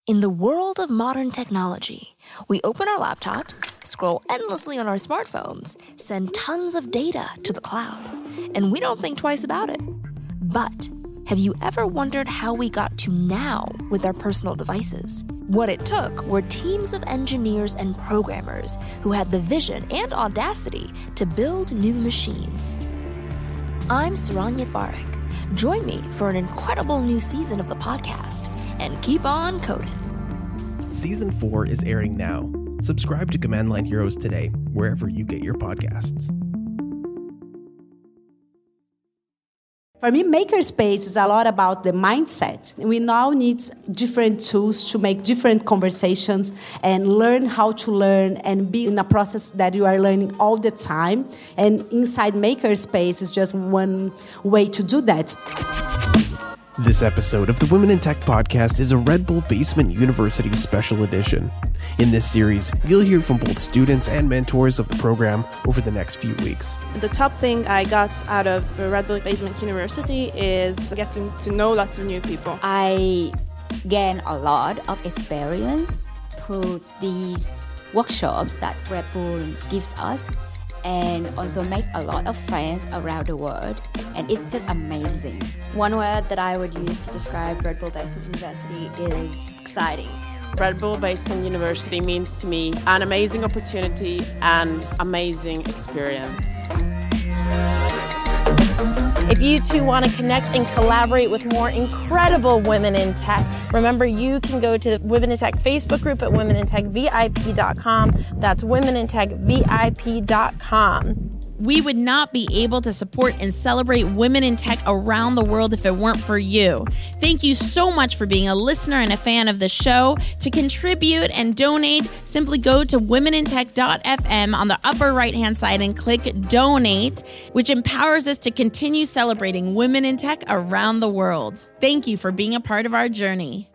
In the world of modern technology, we open our laptops, scroll endlessly on our smartphones, send tons of data to the cloud, and we don't think twice about it. But have you ever wondered how we got to now with our personal devices? What it took were teams of engineers and programmers who had the vision and audacity to build new machines. I'm Saranyat Barak. Join me for an incredible new season of the podcast, and keep on coding. Season 4 is airing now. Subscribe to Command Line Heroes today, wherever you get your podcasts. For me, Makerspace is a lot about the mindset. We now need different tools to make different conversations and learn how to learn and be in a process that you are learning all the time. And inside Makerspace is just one way to do that. This episode of the Women in Tech podcast is a Red Bull Basement University special edition. In this series, you'll hear from both students and mentors of the program over the next few weeks. The top thing I got out of Red Bull Basement University is getting to know lots of new people. I gained a lot of experience through these workshops that Red Bull gives us, and also makes a lot of friends around the world, and it's just amazing. One word that I would use to describe Red Bull Basement University is exciting. Red Bull Basement University means to me an amazing opportunity and amazing experience. If you too want to connect and collaborate with more incredible women in tech, remember you can go to the Women in Tech Facebook group at womenintechvip.com. That's womenintechvip.com. We would not be able to support and celebrate women in tech around the world if it weren't for you. Thank you so much for being a listener and a fan of the show. To contribute and donate, simply go to womenintech.fm on the upper right-hand side and click Donate, which empowers us to continue celebrating women in tech around the world. Thank you for being a part of our journey.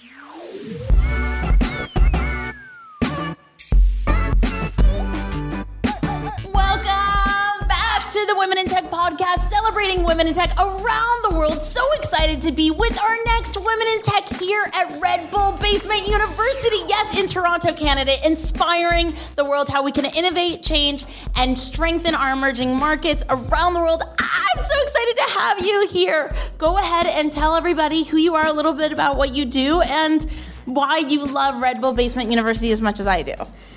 To the Women in Tech podcast, celebrating women in tech around the world. So excited to be with our next Women in Tech here at Red Bull Basement University. Yes, in Toronto, Canada, inspiring the world how we can innovate, change, and strengthen our emerging markets around the world. I'm so excited to have you here. Go ahead and tell everybody who you are, a little bit about what you do, and why you love Red Bull Basement University as much as I do.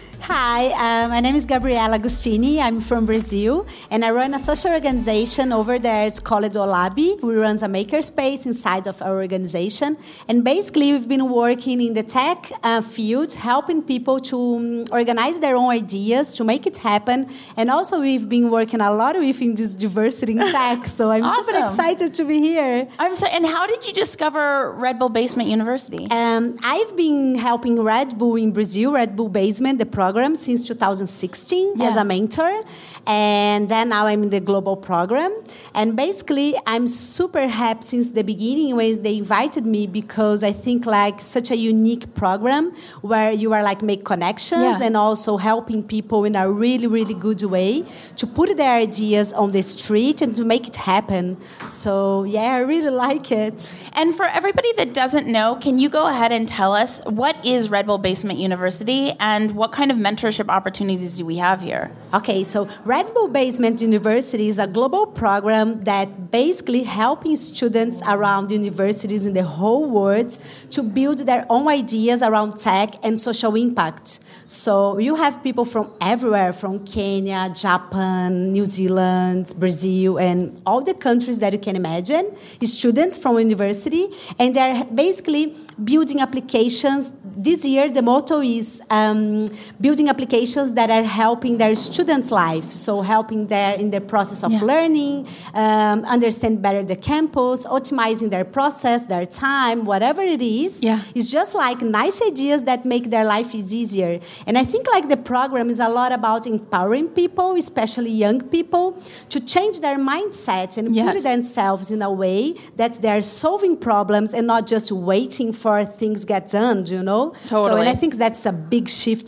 Hi, my name is Gabriela Agostini. I'm from Brazil, and I run a social organization over there. It's called Olabi. We run a makerspace inside of our organization. And basically, we've been working in the tech field, helping people to organize their own ideas, to make it happen. And also, we've been working a lot within this diversity in tech. So I'm Awesome. super excited to be here. And how did you discover Red Bull Basement University? I've been helping Red Bull in Brazil, Red Bull Basement, the program, since 2016 as a mentor. And then now I'm in the global program. And basically, I'm super happy since the beginning when they invited me, because I think like such a unique program where you are like make connections and also helping people in a really, really good way to put their ideas on the street and to make it happen. So yeah, I really like it. And for everybody that doesn't know, can you go ahead and tell us what is Red Bull Basement University and what kind of mentorship opportunities do we have here? Okay, so Red Bull Basement University is a global program that basically helping students around universities in the whole world to build their own ideas around tech and social impact. So you have people from everywhere, from Kenya, Japan, New Zealand, Brazil, and all the countries that you can imagine, students from university, and they're basically building applications. This year, the motto is building applications that are helping their students' life. So helping them in the process of learning, understand better the campus, optimizing their process, their time, whatever it is. It's just like nice ideas that make their life easier. And I think like the program is a lot about empowering people, especially young people, to change their mindset and put themselves in a way that they're solving problems and not just waiting for things get done, you know? Totally. So, and I think that's a big shift.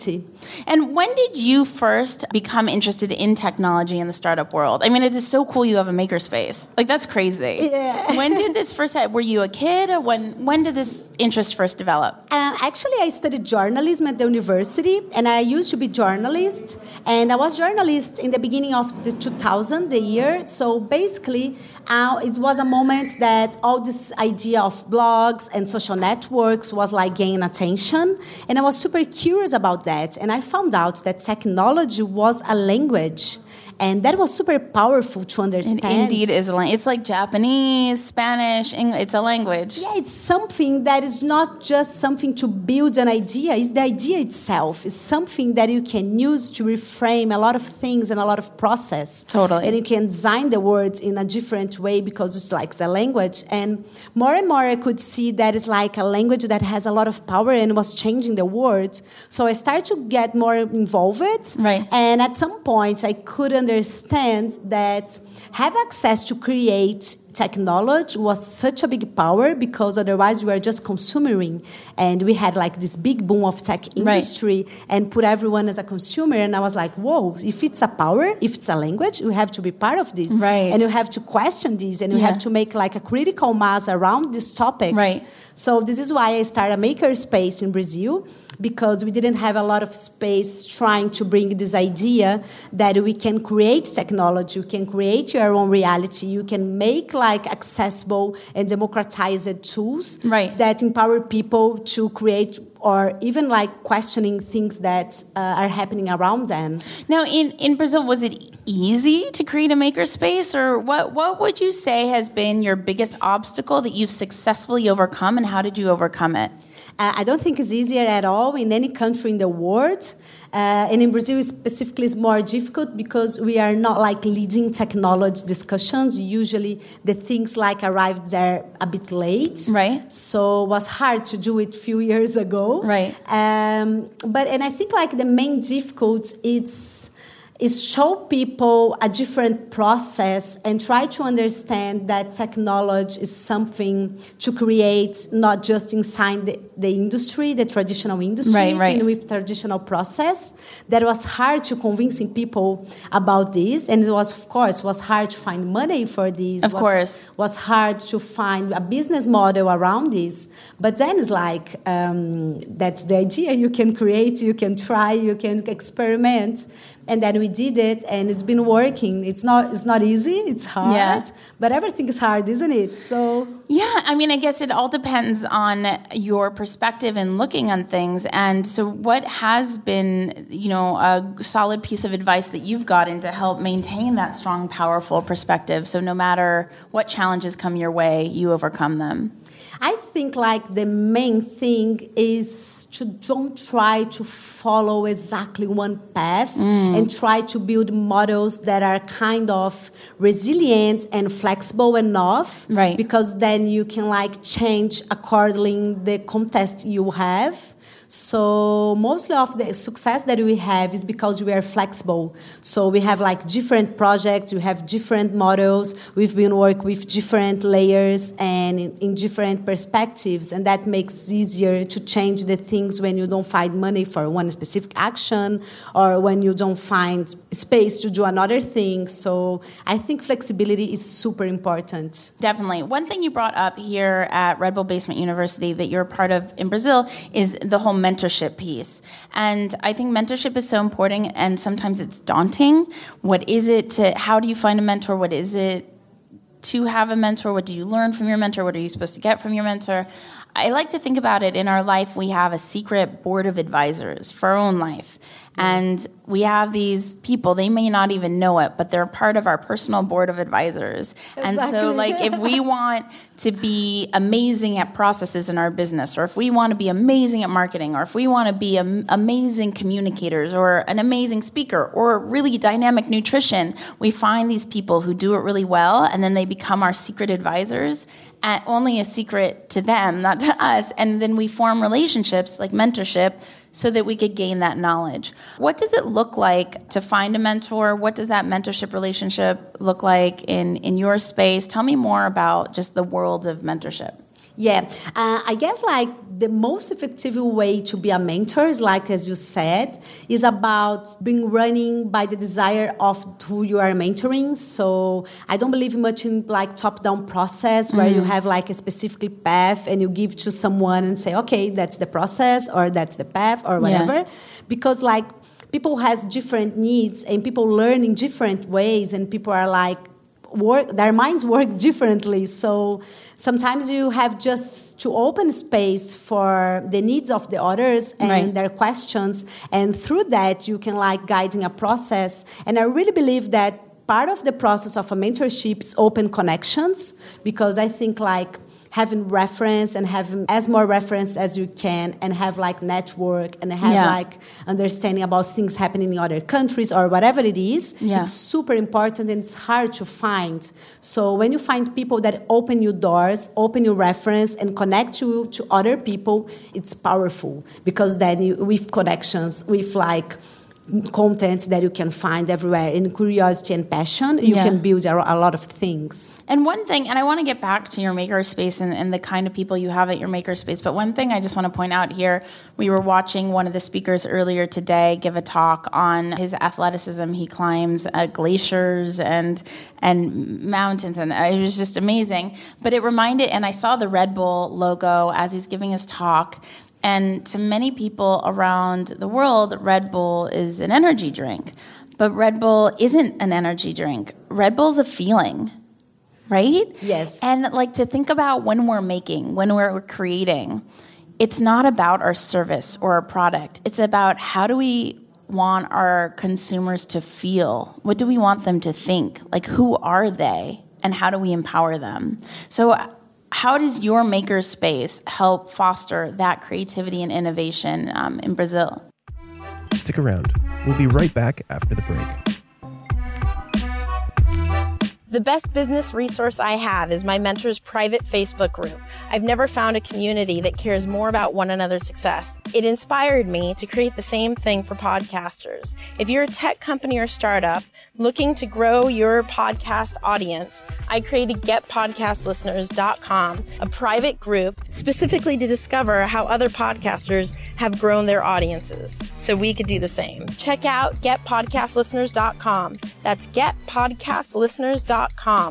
And when did you first become interested in technology in the startup world? I mean, it is so cool you have a makerspace. Like, that's crazy. Yeah. When did this first happen? Were you a kid? Or when did this interest first develop? Actually, I studied journalism at the university, and I used to be journalist. And I was journalist in the beginning of the 2000, the year. So basically, it was a moment that all this idea of blogs and social networks was like gaining attention. And I was super curious about that. And I found out that technology was a language. And that was super powerful to understand. It indeed is a language. It's like Japanese, Spanish, English. It's a language. Yeah, it's something that is not just something to build an idea. It's the idea itself. It's something that you can use to reframe a lot of things and a lot of process. Totally. And you can design the words in a different way because it's like a language. And more I could see that it's like a language that has a lot of power and was changing the world. So I started to get more involved. Right. And at some point, I could understand that have access to create technology was such a big power, because otherwise we were just consuming, and we had like this big boom of tech industry and put everyone as a consumer. And I was like, whoa, if it's a power, if it's a language, you have to be part of this. Right. And you have to question this, and you have to make like a critical mass around these topics. Right. So this is why I started a makerspace in Brazil, because we didn't have a lot of space trying to bring this idea that we can create technology, you can create your own reality, you can make like accessible and democratized tools that empower people to create, or even like questioning things that are happening around them. Now, in Brazil, was it easy to create a makerspace, or what would you say has been your biggest obstacle that you've successfully overcome, and how did you overcome it? I don't think it's easier at all in any country in the world. And in Brazil specifically, it's more difficult because we are not like leading technology discussions. Usually the things like arrived there a bit late. Right. So it was hard to do it a few years ago. Right. And I think like the main difficulty is show people a different process and try to understand that technology is something to create not just inside the industry, the traditional industry, and with traditional process. That was hard to convincing people about this, and it was, of course, was hard to find money for this. Of course. Was hard to find a business model around this. But then it's like, that's the idea. You can create, you can try, you can experiment. And then we did it, and it's been working. It's not easy. It's hard, but everything is hard, isn't it? So yeah, I mean, I guess it all depends on your perspective and looking on things. And so, what has been, a solid piece of advice that you've gotten to help maintain that strong, powerful perspective? So no matter what challenges come your way, you overcome them. I think like the main thing is to don't try to follow exactly one path and try to build models that are kind of resilient and flexible enough, because then you can like change accordingly the context you have. So mostly of the success that we have is because we are flexible. So we have like different projects, we have different models, we've been working with different layers and in different perspectives, and that makes it easier to change the things when you don't find money for one specific action or when you don't find space to do another thing. So I think flexibility is super important. Definitely. One thing you brought up here at Red Bull Basement University that you're a part of in Brazil is the whole mentorship piece. And I think mentorship is so important, and sometimes it's daunting. How do you find a mentor? What is it to have a mentor? What do you learn from your mentor? What are you supposed to get from your mentor? I like to think about it in our life. We have a secret board of advisors for our own life. And we have these people, they may not even know it, but they're part of our personal board of advisors. Exactly. And so like if we want to be amazing at processes in our business, or if we want to be amazing at marketing, or if we want to be amazing communicators or an amazing speaker or really dynamic nutrition, we find these people who do it really well, and then they become our secret advisors, and only a secret to them, not to us. And then we form relationships like mentorship so that we could gain that knowledge. What does it look like to find a mentor? What does that mentorship relationship look like in your space? Tell me more about just the world of mentorship. Yeah, I guess like the most effective way to be a mentor is like, as you said, is about being running by the desire of who you are mentoring. So I don't believe much in like top-down process where you have like a specific path and you give to someone and say, okay, that's the process or that's the path or whatever. Yeah. Because like people has different needs and people learn in different ways and people are like, their minds work differently. So sometimes you have just to open space for the needs of the others and their questions. And through that, you can like guiding a process. And I really believe that part of the process of a mentorship is open connections, because I think like having reference and having as more reference as you can and have like network and have like understanding about things happening in other countries or whatever it is, it's super important and it's hard to find. So when you find people that open you doors, open your reference and connect you to other people, it's powerful, because then you, with connections, with like content that you can find everywhere, in curiosity and passion, you can build a lot of things. And one thing, and I want to get back to your makerspace and the kind of people you have at your makerspace, but one thing I just want to point out here, we were watching one of the speakers earlier today give a talk on his athleticism. He climbs glaciers and mountains, and it was just amazing. But it reminded, and I saw the Red Bull logo as he's giving his talk. And to many people around the world, Red Bull is an energy drink. But Red Bull isn't an energy drink. Red Bull's a feeling, right? Yes. And like to think about when we're making, when we're creating, it's not about our service or our product. It's about how do we want our consumers to feel? What do we want them to think? Like, who are they? And how do we empower them? So how does your makerspace help foster that creativity and innovation in Brazil? Stick around. We'll be right back after the break. The best business resource I have is my mentor's private Facebook group. I've never found a community that cares more about one another's success. It inspired me to create the same thing for podcasters. If you're a tech company or startup looking to grow your podcast audience, I created GetPodcastListeners.com, a private group specifically to discover how other podcasters have grown their audiences, so we could do the same. Check out GetPodcastListeners.com. That's GetPodcastListeners.com.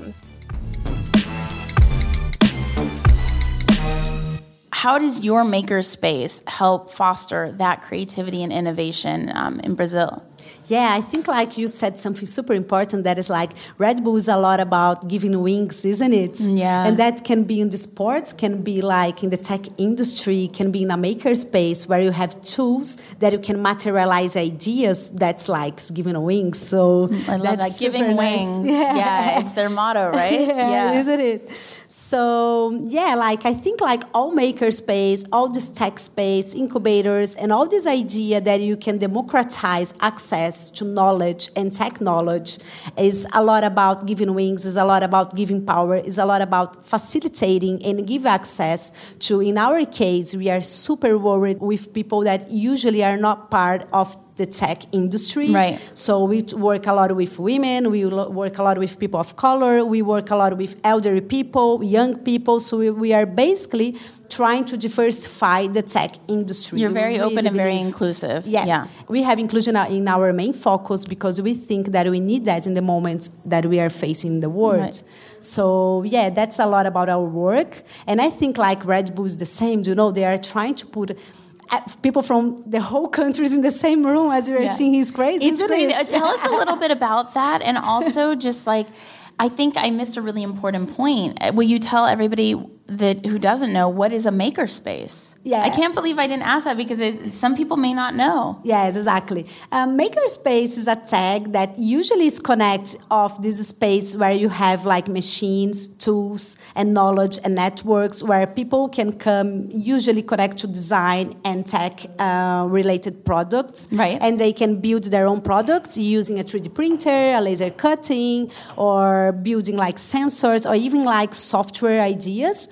How does your makerspace help foster that creativity and innovation in Brazil? Yeah, I think like you said something super important, that is like Red Bull is a lot about giving wings, isn't it? Yeah. And that can be in the sports, can be like in the tech industry, can be in a makerspace where you have tools that you can materialize ideas. That's like giving wings. So I love that, giving wings. Nice. Yeah, it's their motto, right? Yeah, isn't it? So yeah, like I think like all makerspace, all this tech space, incubators, and all this idea that you can democratize access to knowledge and tech knowledge is a lot about giving wings, is a lot about giving power, is a lot about facilitating and give access to, in our case, we are super worried with people that usually are not part of the tech industry. Right. So we work a lot with women, we work a lot with people of color, we work a lot with elderly people, young people. So we are basically trying to diversify the tech industry. You're very open and very inclusive. Yeah. We have inclusion in our main focus because we think that we need that in the moments that we are facing the world. Right. So yeah, that's a lot about our work. And I think like Red Bull is the same. You know, they are trying to put people from the whole countries in the same room, as we are seeing. He's crazy. It's crazy. Tell us a little bit about that, and also just like, I think I missed a really important point. Will you tell everybody that who doesn't know, what is a makerspace? Yeah. I can't believe I didn't ask that, because some people may not know. Yes, exactly. Makerspace is a tag that usually is connect of this space where you have like machines, tools, and knowledge and networks where people can come, usually connect to design and tech related products. Right. And they can build their own products using a 3D printer, a laser cutting, or building like sensors, or even like software ideas.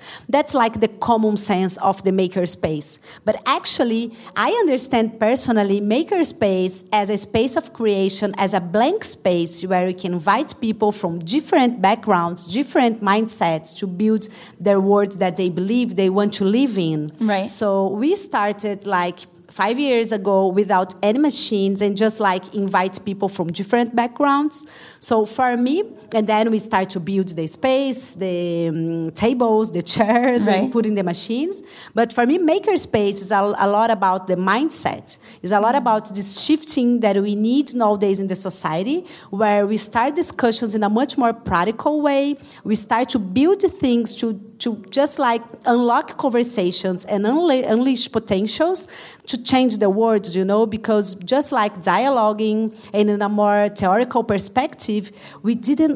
That's like the common sense of the makerspace. But actually, I understand personally makerspace as a space of creation, as a blank space where you can invite people from different backgrounds, different mindsets to build their worlds that they believe they want to live in. Right. So we started like 5 years ago without any machines and just like invite people from different backgrounds. So for me, and then we start to build the space, the tables, the chairs, and put in the machines. But for me, makerspace is a lot about the mindset. It's a lot about this shifting that we need nowadays in the society, where we start discussions in a much more practical way. We start to build things to just like unlock conversations and unleash potentials to change the world, because just like dialoguing and in a more theoretical perspective, we didn't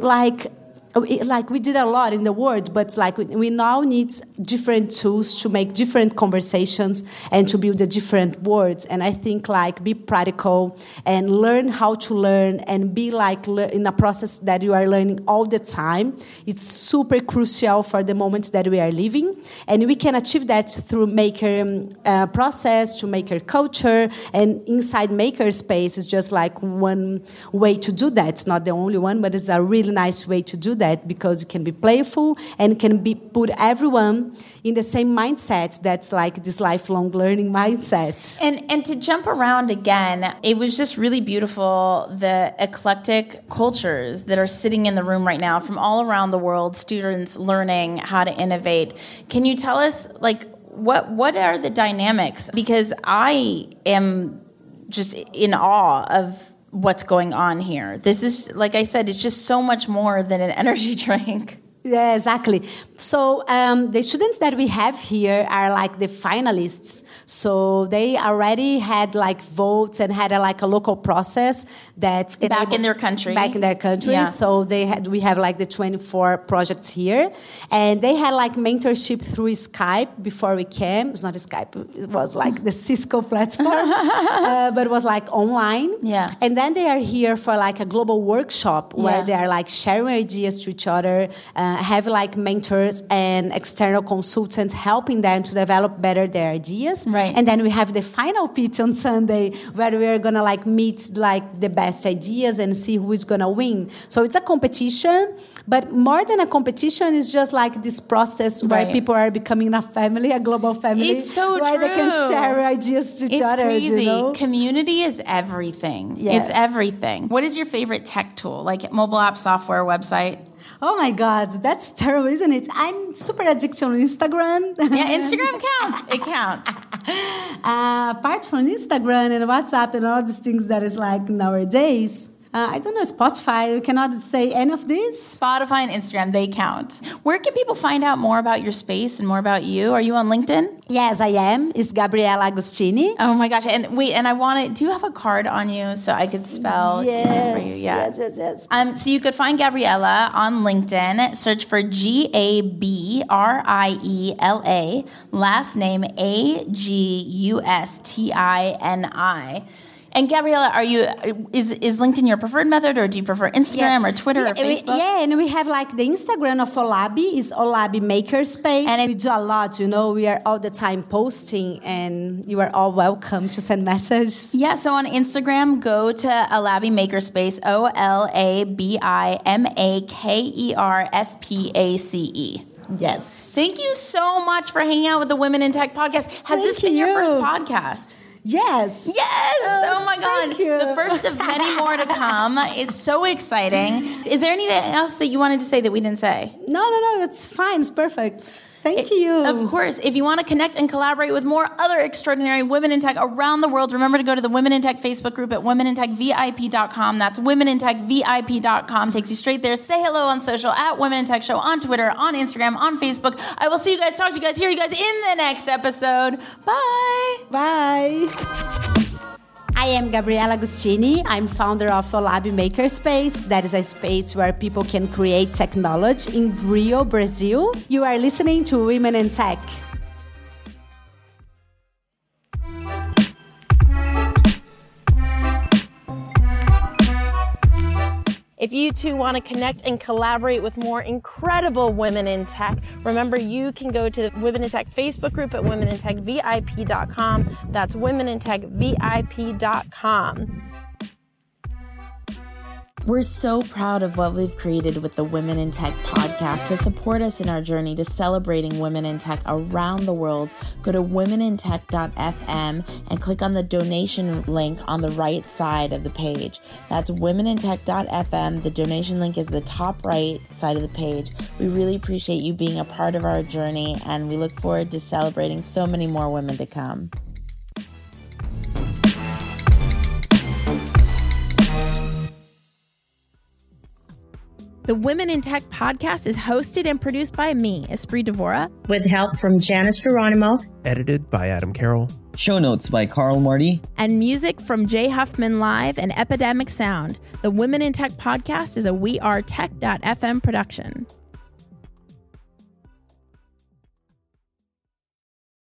we did a lot in the world, but like we now need different tools to make different conversations and to build a different world. And I think like be practical and learn how to learn and be like in a process that you are learning all the time. It's super crucial for the moment that we are living. And we can achieve that through maker process, to maker culture, and inside makerspace is just like one way to do that. It's not the only one, but it's a really nice way to do that, because it can be playful and can be put everyone in the same mindset. That's like this lifelong learning mindset. And to jump around again, it was just really beautiful, the eclectic cultures that are sitting in the room right now from all around the world, students learning how to innovate. Can you tell us like what are the dynamics? Because I am just in awe of what's going on here. This is, like I said, it's just so much more than an energy drink. Yeah, exactly. So the students that we have here are like the finalists. So they already had like votes and had a local process that back in their country. Yeah. So we have like the 24 projects here, and they had like mentorship through Skype before we came. It's not Skype. It was like the Cisco platform, but it was like online. Yeah. And then they are here for like a global workshop where they are like sharing ideas to each other. Have like mentors and external consultants helping them to develop better their ideas. Right. And then we have the final pitch on Sunday where we are going to like meet like the best ideas and see who is going to win. So it's a competition, but more than a competition, it's just like this process where people are becoming a family, a global family. It's so where true. They can share ideas to each other. It's crazy. You know? Community is everything. Yeah. It's everything. What is your favorite tech tool? Like mobile app, software, website? Oh my God, that's terrible, isn't it? I'm super addicted on Instagram. Yeah, Instagram counts. It counts. Apart from Instagram and WhatsApp and all these things that is like nowadays, I don't know, Spotify, we cannot say any of this. Spotify and Instagram, they count. Where can people find out more about your space and more about you? Are you on LinkedIn? Yes, I am. It's Gabriela Agostini. Oh my gosh. And wait, and I wanted, do you have a card on you so I could spell for you? Yeah. Yes. So you could find Gabriela on LinkedIn. Search for Gabriela, last name Agustini. And Gabriela, is LinkedIn your preferred method, or do you prefer Instagram or Twitter or Facebook? And we have like the Instagram of Olabi is Olabi Makerspace. And we do a lot, we are all the time posting, and you are all welcome to send messages. Yeah, so on Instagram, go to Olabi Makerspace, OLABIMAKERSPACE. Yes. Thank you so much for hanging out with the Women in Tech podcast. Has this been your first podcast? Yes. Oh my God. Thank you. The first of many more to come. It's so exciting. Is there anything else that you wanted to say that we didn't say? No, that's fine. It's perfect. Thank you. Of course. If you want to connect and collaborate with more other extraordinary women in tech around the world, remember to go to the Women in Tech Facebook group at womenintechvip.com. That's womenintechvip.com. Takes you straight there. Say hello on social at Women in Tech Show on Twitter, on Instagram, on Facebook. I will see you guys, talk to you guys, hear you guys in the next episode. Bye. Bye. I am Gabriela Agostini. I'm founder of Olabi Makerspace. That is a space where people can create technology in Rio, Brazil. You are listening to Women in Tech. If you too want to connect and collaborate with more incredible women in tech, remember you can go to the Women in Tech Facebook group at womenintechvip.com. That's womenintechvip.com. We're so proud of what we've created with the Women in Tech podcast. To support us in our journey to celebrating women in tech around the world, go to womenintech.fm and click on the donation link on the right side of the page. That's womenintech.fm. The donation link is the top right side of the page. We really appreciate you being a part of our journey, and we look forward to celebrating so many more women to come. The Women in Tech podcast is hosted and produced by me, Esprit Devora, with help from Janice Geronimo. Edited by Adam Carroll. Show notes by Carl Marty. And music from Jay Huffman Live and Epidemic Sound. The Women in Tech podcast is a WeAreTech.fm production.